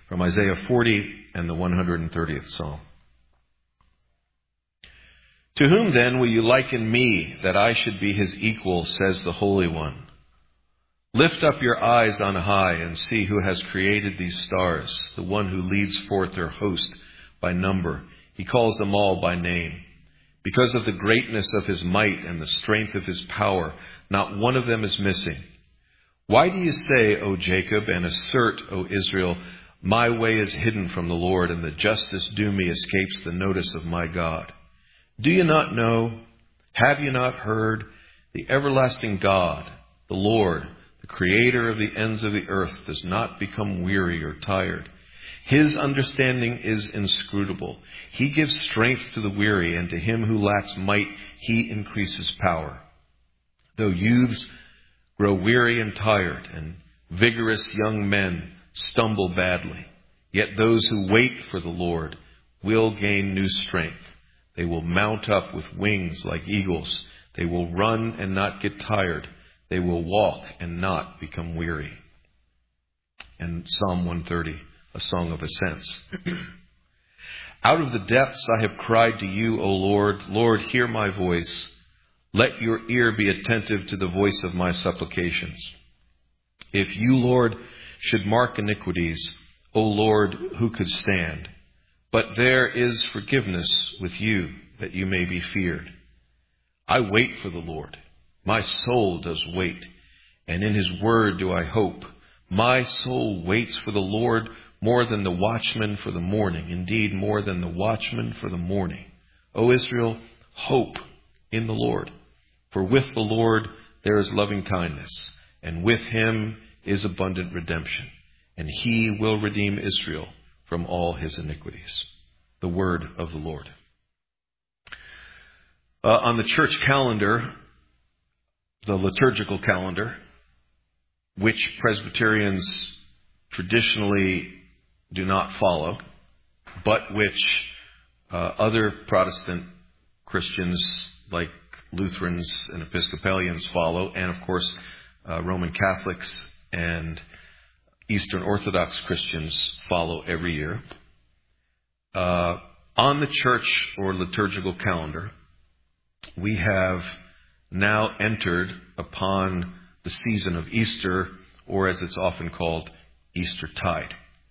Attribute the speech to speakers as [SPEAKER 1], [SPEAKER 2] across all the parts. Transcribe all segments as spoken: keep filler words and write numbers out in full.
[SPEAKER 1] from Isaiah forty and the one hundred thirtieth Psalm. To whom then will you liken me, that I should be his equal, says the Holy One? Lift up your eyes on high and see who has created these stars, the one who leads forth their host by number. He calls them all by name. Because of the greatness of his might and the strength of his power, not one of them is missing. Why do you say, O Jacob, and assert, O Israel, my way is hidden from the Lord, and the justice due me escapes the notice of my God? Do you not know? Have you not heard? The everlasting God, the Lord, the creator of the ends of the earth, does not become weary or tired. His understanding is inscrutable. He gives strength to the weary, and to him who lacks might, he increases power. Though youths grow weary and tired, and vigorous young men stumble badly, yet those who wait for the Lord will gain new strength. They will mount up with wings like eagles. They will run and not get tired. They will walk and not become weary. And Psalm one thirty, a song of ascents. Out of the depths I have cried to you, O Lord. Lord, hear my voice. Let your ear be attentive to the voice of my supplications. If you, Lord, should mark iniquities, O Lord, who could stand? But there is forgiveness with you, that you may be feared. I wait for the Lord. My soul does wait, and in his word do I hope. My soul waits for the Lord more than the watchman for the morning, indeed more than the watchman for the morning. O Israel, hope in the Lord. For with the Lord there is loving kindness, and with him is abundant redemption, and he will redeem Israel from all his iniquities. The word of the Lord. Uh, on the church calendar, the liturgical calendar, which Presbyterians traditionally do not follow, but which uh, other Protestant Christians like Lutherans and Episcopalians follow, and of course uh, Roman Catholics and Eastern Orthodox Christians follow every year. Uh, on the church or liturgical calendar, we have now entered upon the season of Easter, or as it's often called, Eastertide.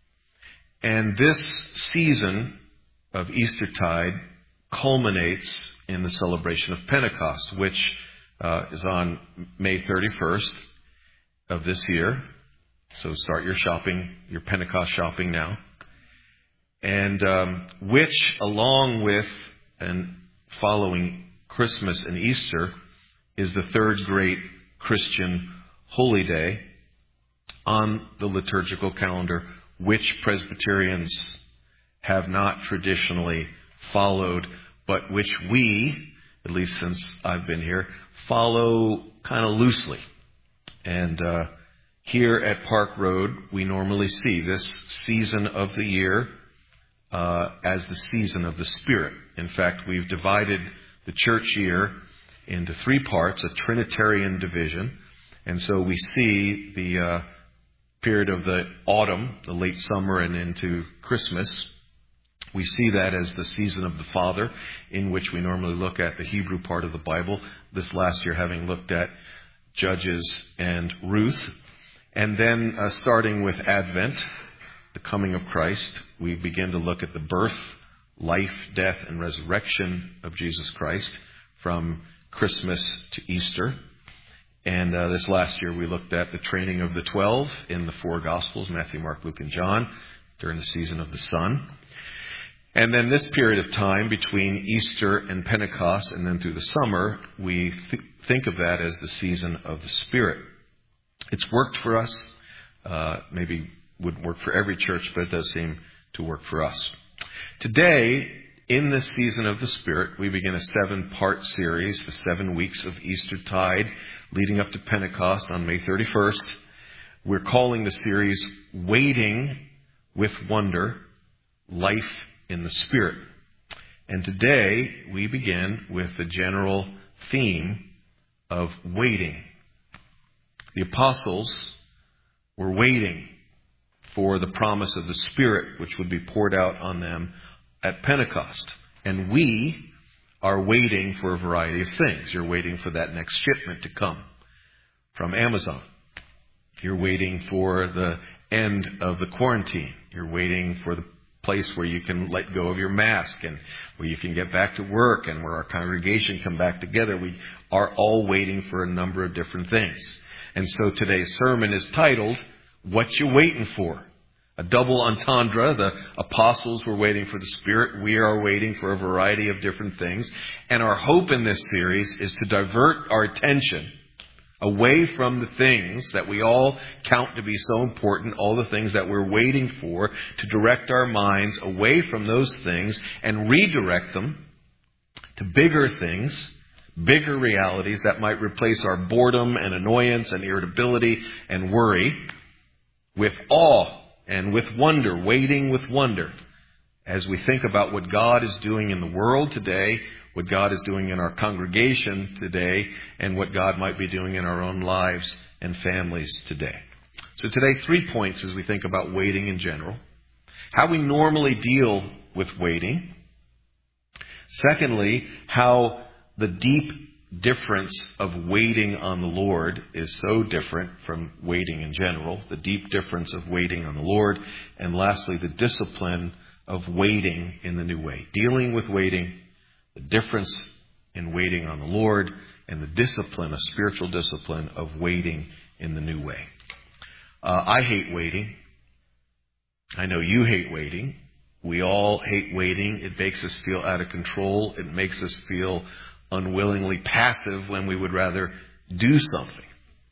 [SPEAKER 1] And this season of Eastertide culminates in the celebration of Pentecost, which uh, is on May thirty-first of this year. So start your shopping, your Pentecost shopping now. And um, which, along with and following Christmas and Easter, is the third great Christian holy day on the liturgical calendar, which Presbyterians have not traditionally followed, but which we, at least since I've been here, follow kind of loosely. And uh, here at Park Road, we normally see this season of the year uh, as the season of the Spirit. In fact, we've divided the church year into three parts, a Trinitarian division. And so we see the uh, period of the autumn, the late summer, and into Christmas. We see that as the season of the Father, in which we normally look at the Hebrew part of the Bible, this last year having looked at Judges and Ruth. And then uh, starting with Advent, the coming of Christ, we begin to look at the birth, life, death, and resurrection of Jesus Christ from Christmas to Easter. And uh, this last year we looked at the training of the twelve in the four Gospels, Matthew, Mark, Luke, and John, during the season of the Son. And then this period of time between Easter and Pentecost and then through the summer, we th- think of that as the season of the Spirit. It's worked for us. Uh, maybe wouldn't work for every church, but it does seem to work for us. Today, in this season of the Spirit, we begin a seven-part series, the seven weeks of Eastertide, leading up to Pentecost on May thirty-first. We're calling the series Waiting with Wonder, Life in the Spirit. And today, we begin with the general theme of waiting. The apostles were waiting for the promise of the Spirit, which would be poured out on them at Pentecost. And we are waiting for a variety of things. You're waiting for that next shipment to come from Amazon. You're waiting for the end of the quarantine. You're waiting for the place where you can let go of your mask and where you can get back to work and where our congregation come back together. We are all waiting for a number of different things. And so today's sermon is titled, What You Waiting For? A double entendre. The apostles were waiting for the Spirit. We are waiting for a variety of different things. And our hope in this series is to divert our attention away from the things that we all count to be so important, all the things that we're waiting for, to direct our minds away from those things and redirect them to bigger things, bigger realities that might replace our boredom and annoyance and irritability and worry with awe and with wonder, waiting with wonder, as we think about what God is doing in the world today, what God is doing in our congregation today, and what God might be doing in our own lives and families today. So today, three points as we think about waiting in general. How we normally deal with waiting. Secondly, how the deep difference of waiting on the Lord is so different from waiting in general. The deep difference of waiting on the Lord. And lastly, the discipline of waiting in the new way. Dealing with waiting, the difference in waiting on the Lord, and the discipline, a spiritual discipline of waiting in the new way. Uh, I hate waiting. I know you hate waiting. We all hate waiting. It makes us feel out of control. It makes us feel unwillingly passive when we would rather do something.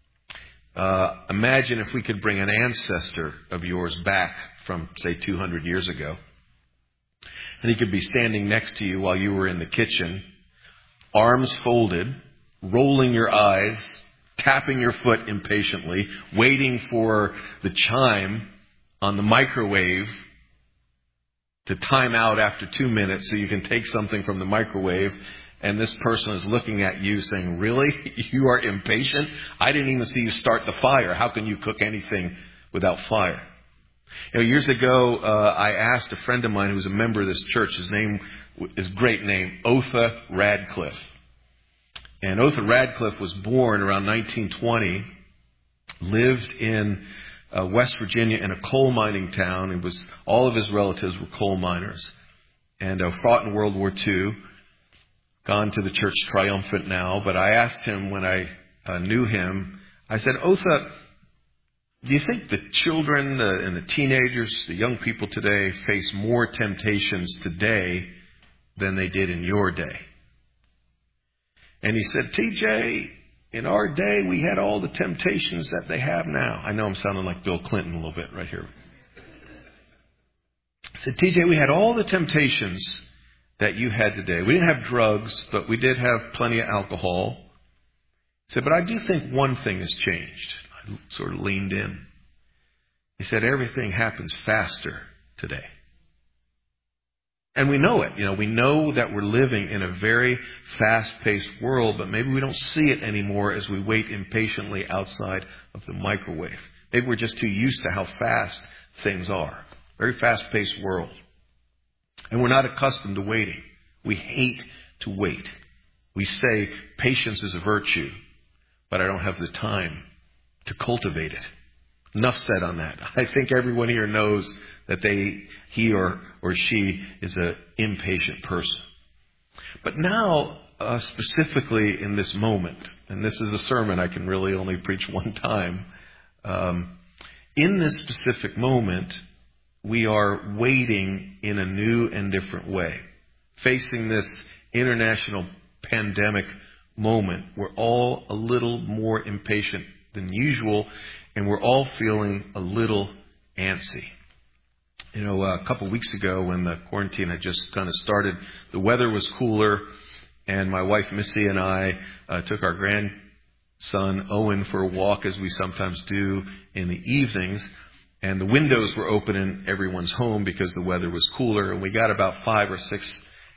[SPEAKER 1] Uh, imagine if we could bring an ancestor of yours back from, say, two hundred years ago. And he could be standing next to you while you were in the kitchen, arms folded, rolling your eyes, tapping your foot impatiently, waiting for the chime on the microwave to time out after two minutes so you can take something from the microwave. And this person is looking at you saying, really? You are impatient? I didn't even see you start the fire. How can you cook anything without fire? You know, years ago, uh, I asked a friend of mine who was a member of this church, his name is a great name, Otha Radcliffe. And Otha Radcliffe was born around nineteen twenty, lived in uh, West Virginia in a coal mining town. It was, all of his relatives were coal miners, and uh, fought in World War Two. Gone to the church triumphant now, but I asked him when I uh, knew him, I said, Otha, do you think the children uh, and the teenagers, the young people today, face more temptations today than they did in your day? And he said, T J, in our day, we had all the temptations that they have now. I know I'm sounding like Bill Clinton a little bit right here. I said, T J, we had all the temptations that you had today. We didn't have drugs, but we did have plenty of alcohol. He said, but I do think one thing has changed. I sort of leaned in. He said, everything happens faster today. And we know it. You know, we know that we're living in a very fast-paced world, but maybe we don't see it anymore as we wait impatiently outside of the microwave. Maybe we're just too used to how fast things are. Very fast-paced world. And we're not accustomed to waiting. We hate to wait. We say patience is a virtue, but I don't have the time to cultivate it. Enough said on that. I think everyone here knows that they, he or, or she is an impatient person. But now, uh, specifically in this moment, and this is a sermon I can really only preach one time, um, in this specific moment, we are waiting in a new and different way. Facing this international pandemic moment, we're all a little more impatient than usual, and we're all feeling a little antsy. You know, a couple of weeks ago when the quarantine had just kind of started, the weather was cooler, and my wife Missy and I uh, took our grandson Owen for a walk, as we sometimes do in the evenings. And the windows were open in everyone's home because the weather was cooler. And we got about five or six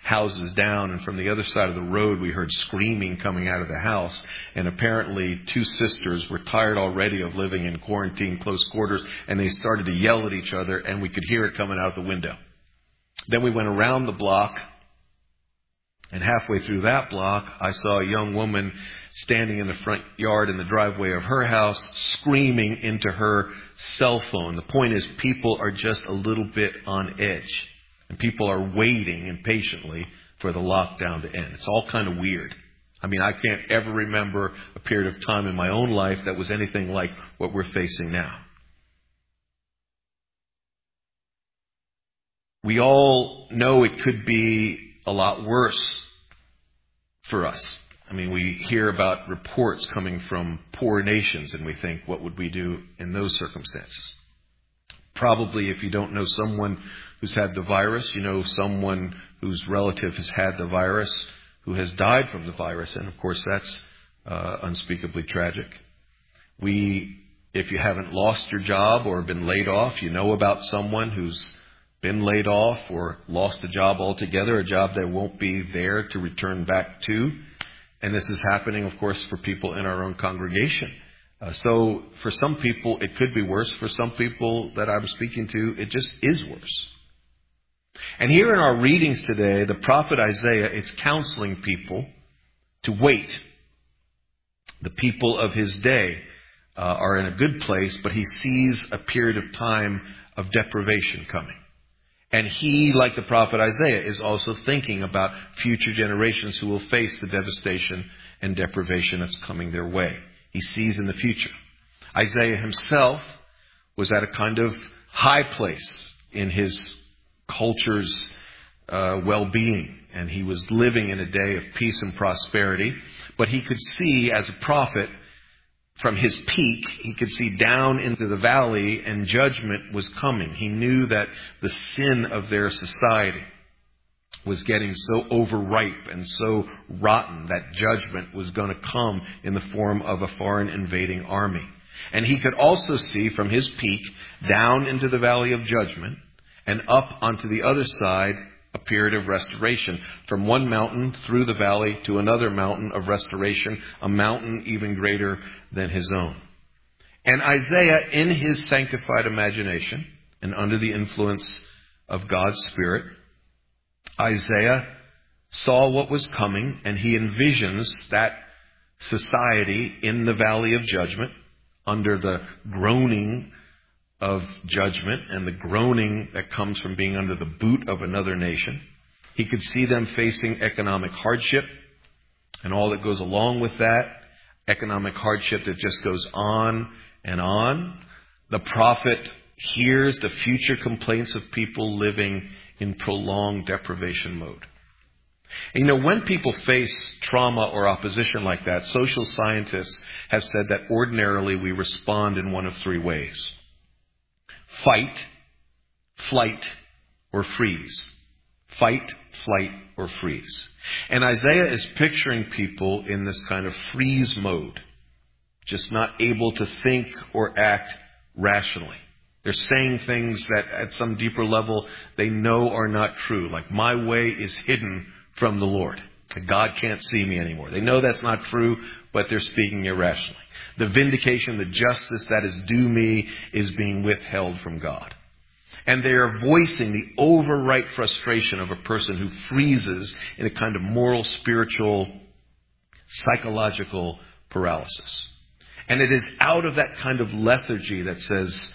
[SPEAKER 1] houses down, and from the other side of the road we heard screaming coming out of the house. And apparently two sisters were tired already of living in quarantine close quarters, and they started to yell at each other, and we could hear it coming out the window. Then we went around the block, and halfway through that block I saw a young woman standing in the front yard in the driveway of her house screaming into her cell phone. The point is, people are just a little bit on edge. And people are waiting impatiently for the lockdown to end. It's all kind of weird. I mean, I can't ever remember a period of time in my own life that was anything like what we're facing now. We all know it could be a lot worse for us. I mean, we hear about reports coming from poor nations, and we think, what would we do in those circumstances? Probably, if you don't know someone who's had the virus, you know someone whose relative has had the virus, who has died from the virus. And of course, that's uh, unspeakably tragic. We, if you haven't lost your job or been laid off, you know about someone who's been laid off or lost a job altogether, a job that won't be there to return back to. And this is happening, of course, for people in our own congregation. Uh, so for some people, it could be worse. For some people that I'm speaking to, it just is worse. And here in our readings today, the prophet Isaiah is counseling people to wait. The people of his day uh, are in a good place, but he sees a period of time of deprivation coming. And he, like the prophet Isaiah, is also thinking about future generations who will face the devastation and deprivation that's coming their way. He sees in the future. Isaiah himself was at a kind of high place in his culture's uh, well-being. And he was living in a day of peace and prosperity. But he could see, as a prophet, from his peak, he could see down into the valley, and judgment was coming. He knew that the sin of their society was getting so overripe and so rotten that judgment was going to come in the form of a foreign invading army. And he could also see from his peak down into the valley of judgment and up onto the other side a period of restoration. From one mountain through the valley to another mountain of restoration, a mountain even greater than his own. And Isaiah, in his sanctified imagination and under the influence of God's Spirit, Isaiah saw what was coming, and he envisions that society in the valley of judgment under the groaning of judgment and the groaning that comes from being under the boot of another nation. He could see them facing economic hardship and all that goes along with that, economic hardship that just goes on and on. The prophet hears the future complaints of people living in prolonged deprivation mode. And you know, when people face trauma or opposition like that, social scientists have said that ordinarily we respond in one of three ways: fight, flight, or freeze. Fight, flight, or freeze. And Isaiah is picturing people in this kind of freeze mode, just not able to think or act rationally. They're saying things that at some deeper level they know are not true. Like, my way is hidden from the Lord. God can't see me anymore. They know that's not true, but they're speaking irrationally. The vindication, the justice that is due me is being withheld from God. And they are voicing the overripe frustration of a person who freezes in a kind of moral, spiritual, psychological paralysis. And it is out of that kind of lethargy that says,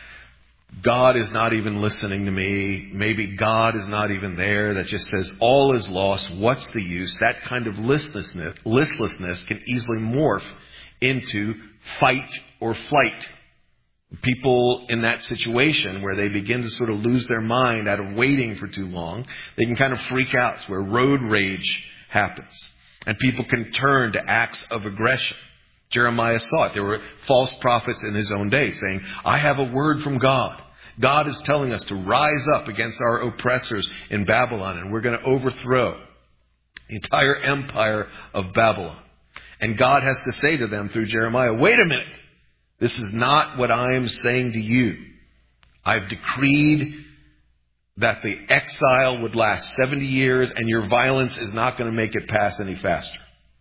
[SPEAKER 1] God is not even listening to me. Maybe God is not even there. That just says all is lost. What's the use? That kind of listlessness, listlessness can easily morph into fight or flight. People in that situation where they begin to sort of lose their mind out of waiting for too long, they can kind of freak out. It's where road rage happens. And people can turn to acts of aggression. Jeremiah saw it. There were false prophets in his own day saying, I have a word from God. God is telling us to rise up against our oppressors in Babylon, and we're going to overthrow the entire empire of Babylon. And God has to say to them through Jeremiah, wait a minute. This is not what I am saying to you. I've decreed that the exile would last seventy years and your violence is not going to make it pass any faster.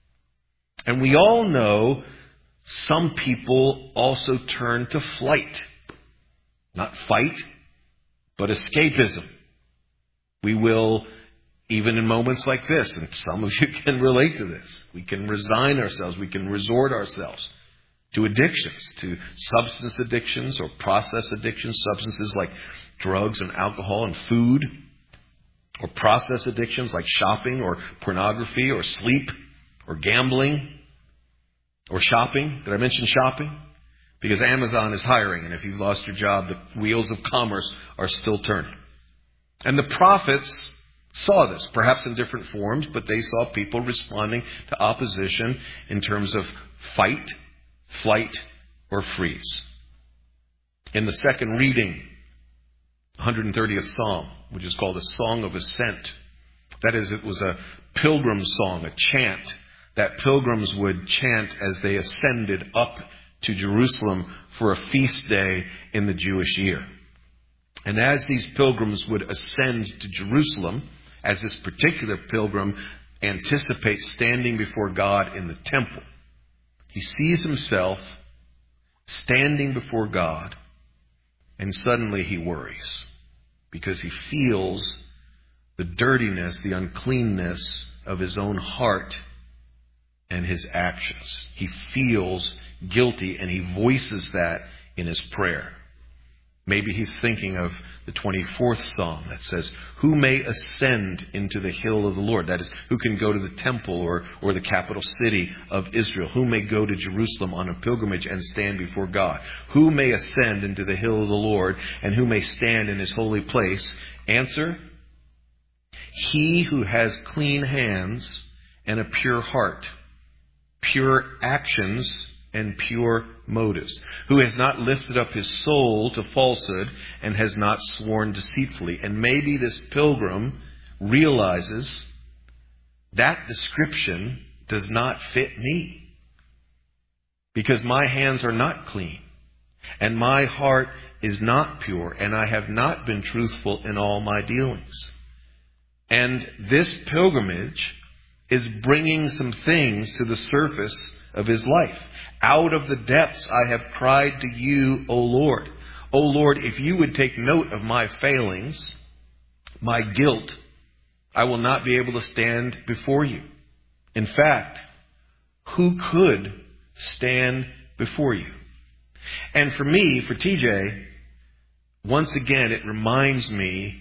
[SPEAKER 1] And we all know some people also turn to flight. Not fight, but escapism. We will, even in moments like this, and some of you can relate to this, we can resign ourselves, we can resort ourselves to addictions, to substance addictions or process addictions, substances like drugs and alcohol and food, or process addictions like shopping or pornography or sleep or gambling or shopping. Did I mention shopping? Because Amazon is hiring, and if you've lost your job, the wheels of commerce are still turning. And the prophets saw this, perhaps in different forms, but they saw people responding to opposition in terms of fight, flight, or freeze. In the second reading, one hundred thirtieth Psalm, which is called a Song of Ascent. That is, it was a pilgrim song, a chant that pilgrims would chant as they ascended up to Jerusalem for a feast day in the Jewish year. And as these pilgrims would ascend to Jerusalem, as this particular pilgrim anticipates standing before God in the temple, he sees himself standing before God, and suddenly he worries because he feels the dirtiness, the uncleanness of his own heart and his actions. He feels guilty, and he voices that in his prayer. Maybe he's thinking of the twenty-fourth Psalm that says, who may ascend into the hill of the Lord? That is, who can go to the temple or, or the capital city of Israel? Who may go to Jerusalem on a pilgrimage and stand before God? Who may ascend into the hill of the Lord, and who may stand in his holy place? Answer, he who has clean hands and a pure heart, pure actions and pure motives, who has not lifted up his soul to falsehood and has not sworn deceitfully. And maybe this pilgrim realizes that description does not fit me, because my hands are not clean and my heart is not pure, and I have not been truthful in all my dealings. And this pilgrimage is bringing some things to the surface of his life. Out of the depths I have cried to you, O Lord. O Lord, if you would take note of my failings, my guilt, I will not be able to stand before you. In fact, who could stand before you? And for me, for T J, once again, it reminds me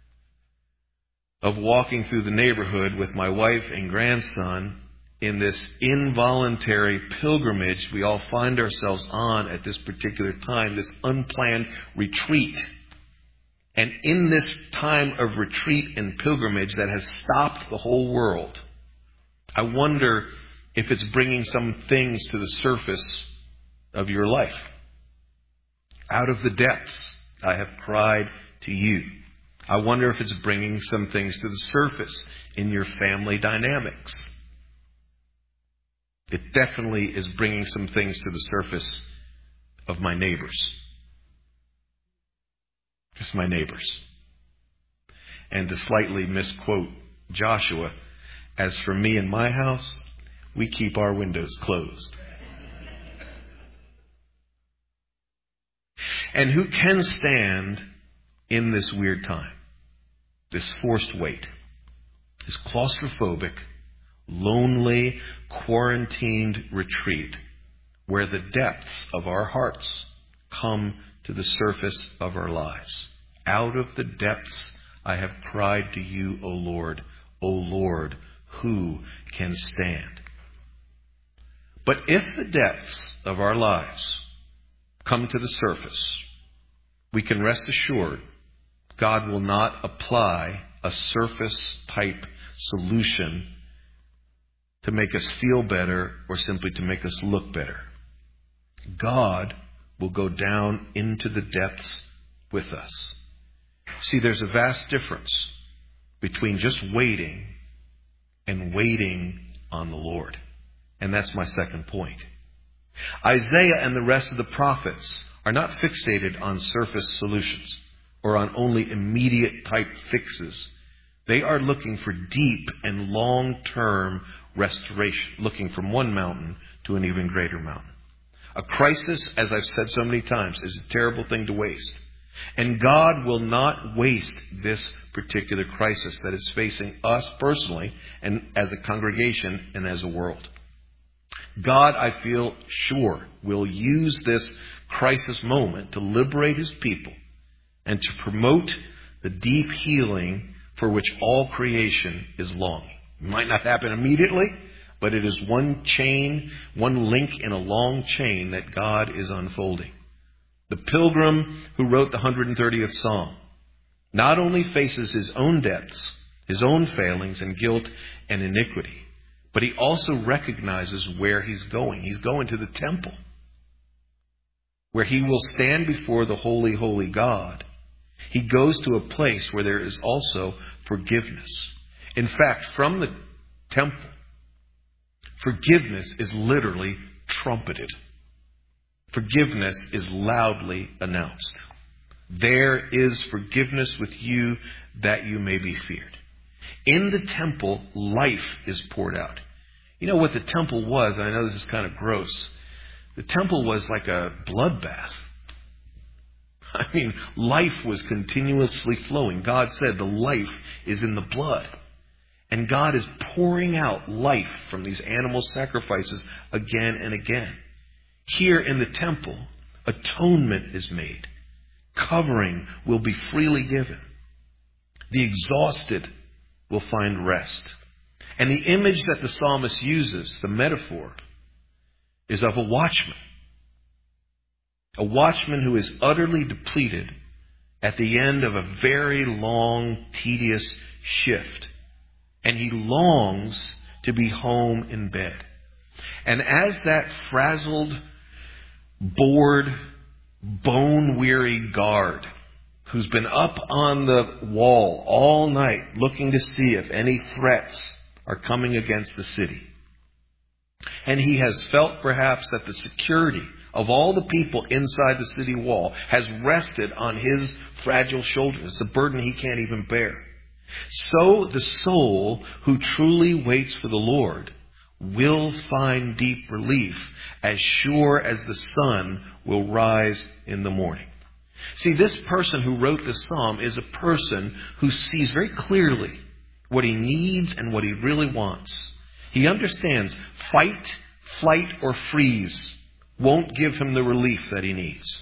[SPEAKER 1] of walking through the neighborhood with my wife and grandson in this involuntary pilgrimage we all find ourselves on at this particular time, this unplanned retreat. And in this time of retreat and pilgrimage that has stopped the whole world, I wonder if it's bringing some things to the surface of your life. Out of the depths, I have cried to you. I wonder if it's bringing some things to the surface in your family dynamics. It definitely is bringing some things to the surface of my neighbors. Just my neighbors. And to slightly misquote Joshua, as for me and my house, we keep our windows closed. And who can stand in this weird time? This forced wait. This claustrophobic, lonely, quarantined retreat where the depths of our hearts come to the surface of our lives. Out of the depths I have cried to you, O Lord. O Lord, who can stand? But if the depths of our lives come to the surface, we can rest assured God will not apply a surface type solution to make us feel better or simply to make us look better. God will go down into the depths with us. See, there's a vast difference between just waiting and waiting on the Lord. And that's my second point. Isaiah and the rest of the prophets are not fixated on surface solutions or on only immediate type fixes. They are looking for deep and long-term restoration, looking from one mountain to an even greater mountain. A crisis, as I've said so many times, is a terrible thing to waste. And God will not waste this particular crisis that is facing us personally and as a congregation and as a world. God, I feel sure, will use this crisis moment to liberate His people and to promote the deep healing for which all creation is longing. It might not happen immediately, but it is one chain, one link in a long chain that God is unfolding. The pilgrim who wrote the one hundred thirtieth Psalm not only faces his own depths, his own failings and guilt and iniquity, but he also recognizes where he's going. He's going to the temple, where he will stand before the holy, holy God. He goes to a place where there is also forgiveness. In fact, from the temple, forgiveness is literally trumpeted. Forgiveness is loudly announced. There is forgiveness with you that you may be feared. In the temple, life is poured out. You know what the temple was, and I know this is kind of gross. The temple was like a bloodbath. I mean, life was continuously flowing. God said the life is in the blood. And God is pouring out life from these animal sacrifices again and again. Here in the temple, atonement is made. Covering will be freely given. The exhausted will find rest. And the image that the psalmist uses, the metaphor, is of a watchman. A watchman who is utterly depleted at the end of a very long, tedious shift. And he longs to be home in bed. And as that frazzled, bored, bone-weary guard who's been up on the wall all night looking to see if any threats are coming against the city. And he has felt perhaps that the security of all the people inside the city wall has rested on his fragile shoulders. It's a burden he can't even bear. So the soul who truly waits for the Lord will find deep relief as sure as the sun will rise in the morning. See, this person who wrote this psalm is a person who sees very clearly what he needs and what he really wants. He understands fight, flight, or freeze won't give him the relief that he needs.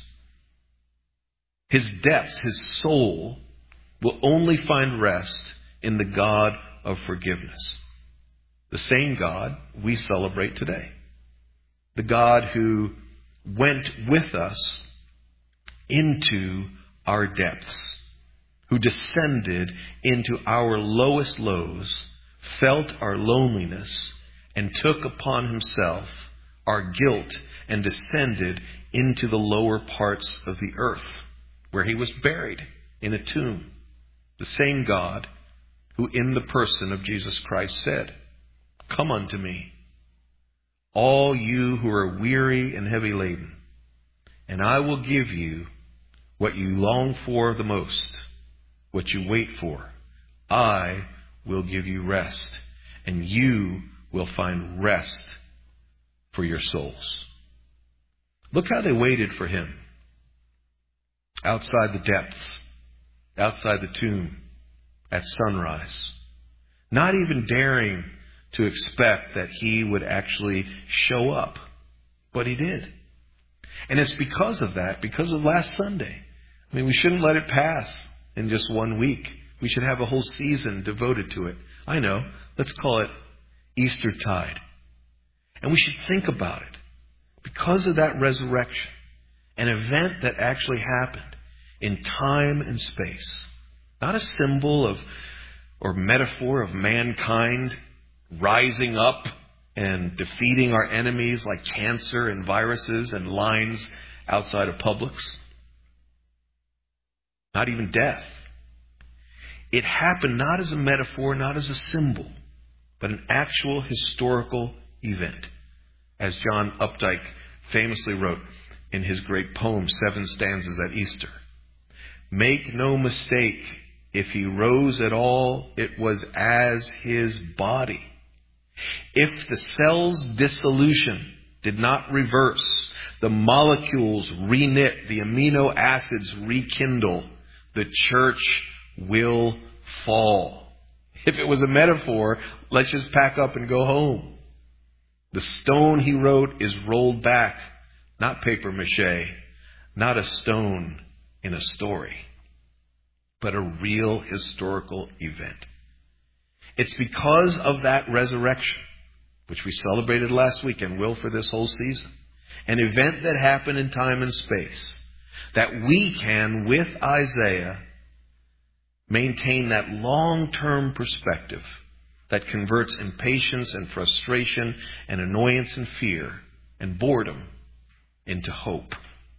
[SPEAKER 1] His depths, his soul, will only find rest in the God of forgiveness. The same God we celebrate today. The God who went with us into our depths, who descended into our lowest lows, felt our loneliness, and took upon himself our guilt and descended into the lower parts of the earth, where he was buried in a tomb. The same God who in the person of Jesus Christ said, "Come unto me, all you who are weary and heavy laden, and I will give you what you long for the most, what you wait for. I will give you rest, and you will find rest for your souls." Look how they waited for him outside the depths, outside the tomb, at sunrise, not even daring to expect that he would actually show up. But he did. And it's because of that, because of last Sunday. I mean, we shouldn't let it pass in just one week. We should have a whole season devoted to it. I know. Let's call it Eastertide. And we should think about it. Because of that resurrection, an event that actually happened in time and space, not a symbol of or metaphor of mankind rising up and defeating our enemies like cancer and viruses and lines outside of Publix. Not even death. It happened not as a metaphor, not as a symbol, but an actual historical event. As John Updike famously wrote in his great poem, Seven Stanzas at Easter. Make no mistake, if he rose at all, it was as his body. If the cell's dissolution did not reverse, the molecules reknit, the amino acids rekindle, the church will fall. If it was a metaphor, let's just pack up and go home. The stone he wrote is rolled back, not paper mache, not a stone in a story, but a real historical event. It's because of that resurrection, which we celebrated last week and will for this whole season, an event that happened in time and space, that we can, with Isaiah, maintain that long-term perspective that converts impatience and frustration and annoyance and fear and boredom into hope.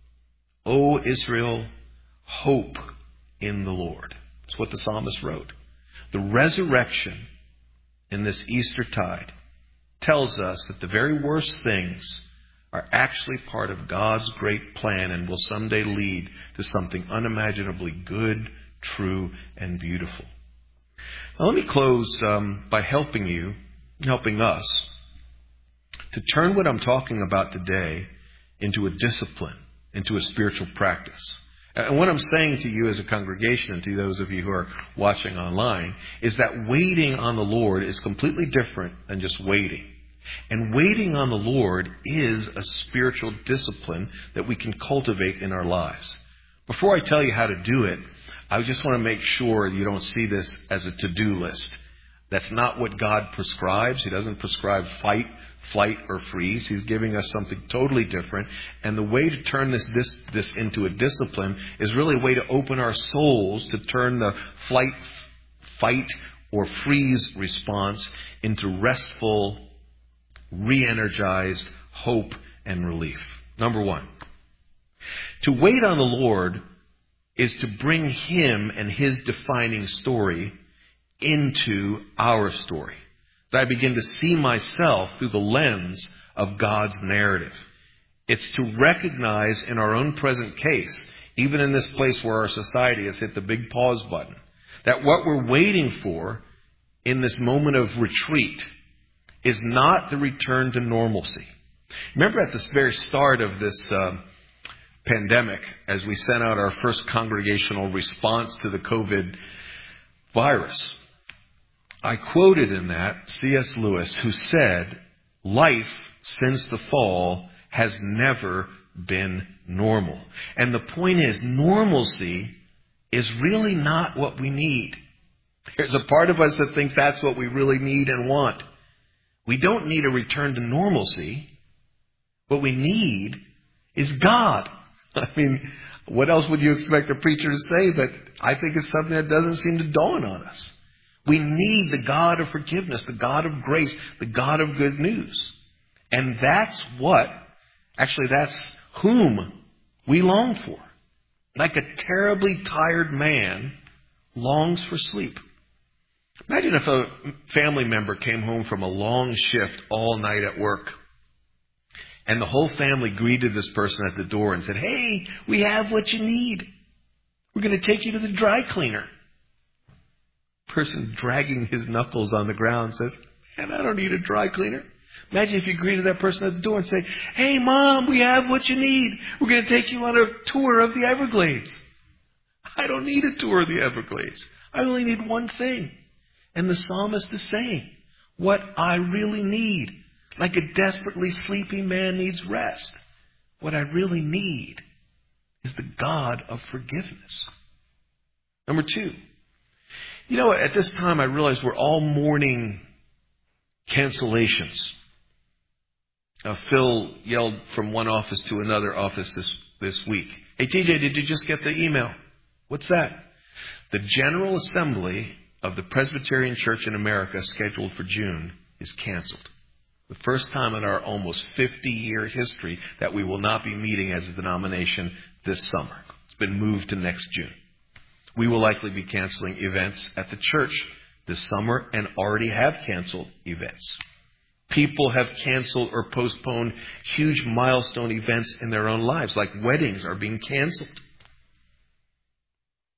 [SPEAKER 1] O Israel, hope in the Lord. That's what the psalmist wrote. The resurrection in this Eastertide tells us that the very worst things are actually part of God's great plan and will someday lead to something unimaginably good, true, and beautiful. Now let me close um, by helping you, helping us, to turn what I'm talking about today into a discipline, into a spiritual practice. And what I'm saying to you as a congregation and to those of you who are watching online is that waiting on the Lord is completely different than just waiting. And waiting on the Lord is a spiritual discipline that we can cultivate in our lives. Before I tell you how to do it, I just want to make sure you don't see this as a to-do list. That's not what God prescribes. He doesn't prescribe fight, flight, or freeze. He's giving us something totally different. And the way to turn this, this, this into a discipline is really a way to open our souls to turn the flight, fight, or freeze response into restful, re-energized hope and relief. Number one, to wait on the Lord is to bring Him and His defining story into our story. That I begin to see myself through the lens of God's narrative. It's to recognize in our own present case, even in this place where our society has hit the big pause button, that what we're waiting for in this moment of retreat is not the return to normalcy. Remember at the very start of this uh, pandemic, as we sent out our first congregational response to the COVID virus, I quoted in that C S Lewis, who said, "Life since the fall has never been normal." And the point is, normalcy is really not what we need. There's a part of us that thinks that's what we really need and want. We don't need a return to normalcy. What we need is God. I mean, what else would you expect a preacher to say? But I think it's something that doesn't seem to dawn on us. We need the God of forgiveness, the God of grace, the God of good news. And that's what, actually that's whom we long for. Like a terribly tired man longs for sleep. Imagine if a family member came home from a long shift all night at work, and the whole family greeted this person at the door and said, "Hey, we have what you need. We're going to take you to the dry cleaner." Person dragging his knuckles on the ground says, "Man, I don't need a dry cleaner." Imagine if you greeted that person at the door and say, "Hey, Mom, we have what you need. We're going to take you on a tour of the Everglades." I don't need a tour of the Everglades. I only need one thing. And the psalmist is saying, what I really need, like a desperately sleepy man needs rest, what I really need is the God of forgiveness. Number two, you know, at this time I realize we're all mourning cancellations. Uh, Phil yelled from one office to another office this, this week. "Hey, T J, did you just get the email?" "What's that?" "The General Assembly of the Presbyterian Church in America, scheduled for June, is canceled. The first time in our almost fifty-year history that we will not be meeting as a denomination this summer. It's been moved to next June. We will likely be canceling events at the church this summer and already have canceled events. People have canceled or postponed huge milestone events in their own lives, like weddings are being canceled.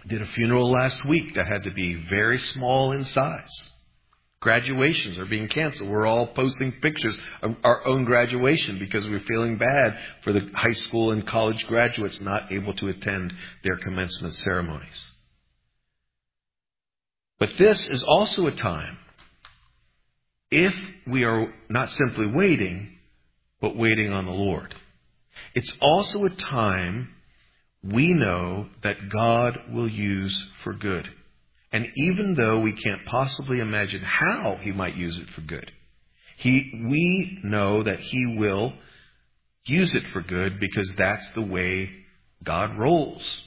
[SPEAKER 1] Did a funeral last week that had to be very small in size. Graduations are being canceled. We're all posting pictures of our own graduation because we're feeling bad for the high school and college graduates not able to attend their commencement ceremonies. But this is also a time, if we are not simply waiting, but waiting on the Lord. It's also a time we know that God will use for good. And even though we can't possibly imagine how He might use it for good, he, we know that He will use it for good because that's the way God rolls.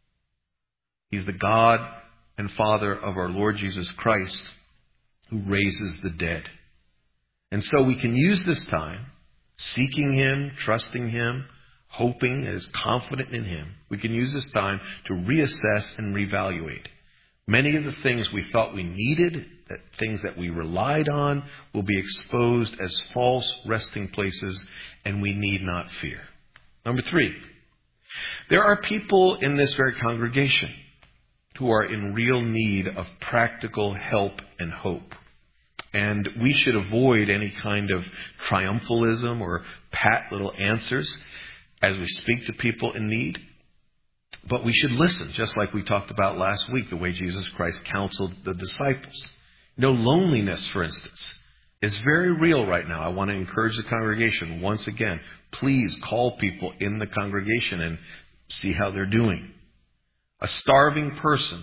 [SPEAKER 1] He's the God and Father of our Lord Jesus Christ who raises the dead. And so we can use this time, seeking Him, trusting Him, hoping and is confident in Him. We can use this time to reassess and reevaluate. Many of the things we thought we needed, that things that we relied on, will be exposed as false resting places, and we need not fear. Number three, there are people in this very congregation who are in real need of practical help and hope. And we should avoid any kind of triumphalism or pat little answers as we speak to people in need. But we should listen, just like we talked about last week, the way Jesus Christ counseled the disciples. You know, loneliness, for instance, is very real right now. I want to encourage the congregation once again. Please call people in the congregation and see how they're doing. A starving person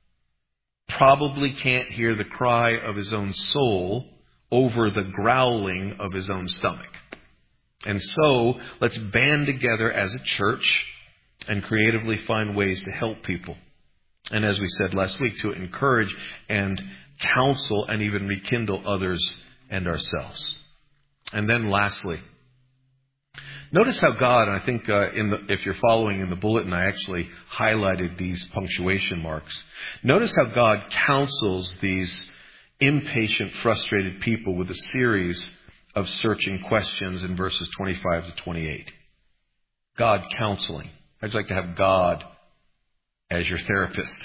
[SPEAKER 1] probably can't hear the cry of his own soul over the growling of his own stomach. And so, let's band together as a church and creatively find ways to help people. And as we said last week, to encourage and counsel and even rekindle others and ourselves. And then lastly, notice how God, and I think uh, in the, if you're following in the bulletin, I actually highlighted these punctuation marks. Notice how God counsels these impatient, frustrated people with a series of searching questions in verses twenty-five to twenty-eight. God counseling. I'd like to have God as your therapist.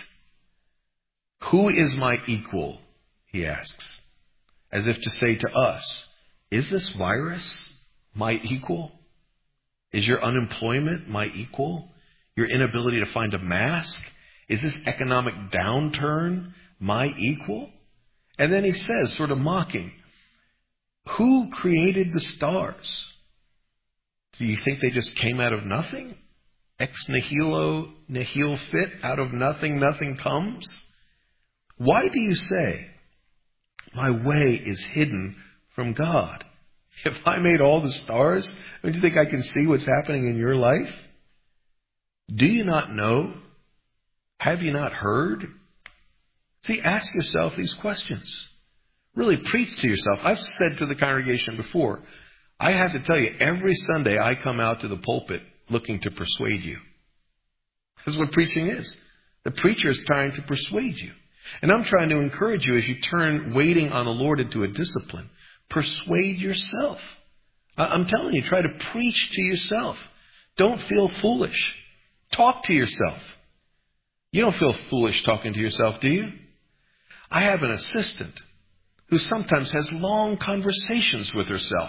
[SPEAKER 1] Who is my equal? He asks, as if to say to us, is this virus my equal? Is your unemployment my equal? Your inability to find a mask? Is this economic downturn my equal? And then he says, sort of mocking, who created the stars? Do you think they just came out of nothing? Ex nihilo nihil fit, out of nothing, nothing comes? Why do you say, my way is hidden from God? If I made all the stars, don't you think I can see what's happening in your life? Do you not know? Have you not heard? See, ask yourself these questions. Really preach to yourself. I've said to the congregation before, I have to tell you, every Sunday I come out to the pulpit looking to persuade you. That's what preaching is. The preacher is trying to persuade you. And I'm trying to encourage you as you turn waiting on the Lord into a discipline. Persuade yourself. I'm telling you, try to preach to yourself. Don't feel foolish. Talk to yourself. You don't feel foolish talking to yourself, do you? I have an assistant who sometimes has long conversations with herself.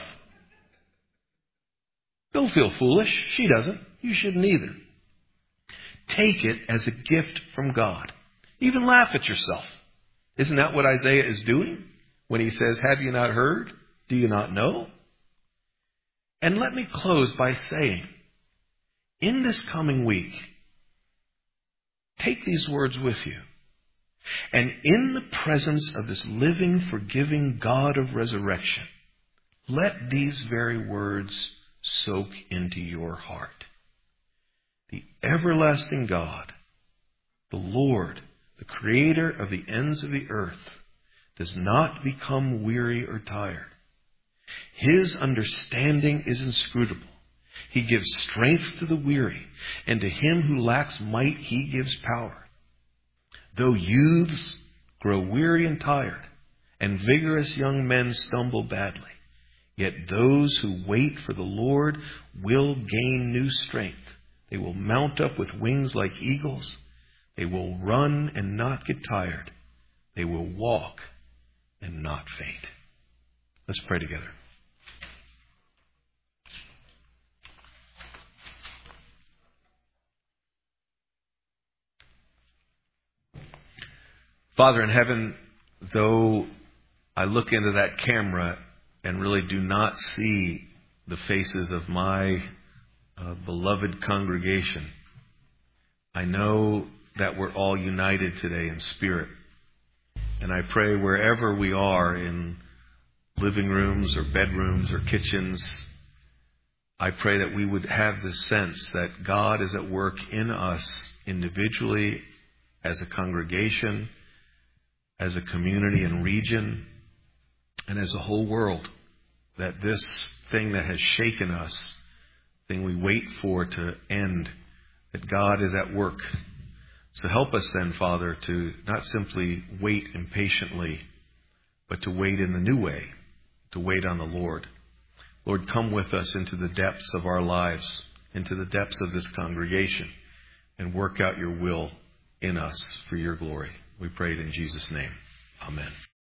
[SPEAKER 1] Don't feel foolish. She doesn't. You shouldn't either. Take it as a gift from God. Even laugh at yourself. Isn't that what Isaiah is doing when he says, have you not heard? Do you not know? And let me close by saying, in this coming week, take these words with you. And in the presence of this living, forgiving God of resurrection, let these very words soak into your heart. The everlasting God, the Lord, the creator of the ends of the earth, does not become weary or tired. His understanding is inscrutable. He gives strength to the weary, and to him who lacks might he gives power. Though youths grow weary and tired, and vigorous young men stumble badly, yet those who wait for the Lord will gain new strength. They will mount up with wings like eagles. They will run and not get tired. They will walk and not faint. Let's pray together. Father in heaven, though I look into that camera and really do not see the faces of my uh, beloved congregation, I know that we're all united today in spirit. And I pray wherever we are, in living rooms or bedrooms or kitchens, I pray that we would have the sense that God is at work in us individually, as a congregation, as a community and region, and as a whole world. That this thing that has shaken us, thing we wait for to end, that God is at work. So help us then, Father, to not simply wait impatiently, but to wait in the new way, to wait on the Lord. Lord, come with us into the depths of our lives, into the depths of this congregation, and work out your will in us for your glory. We pray it in Jesus' name. Amen.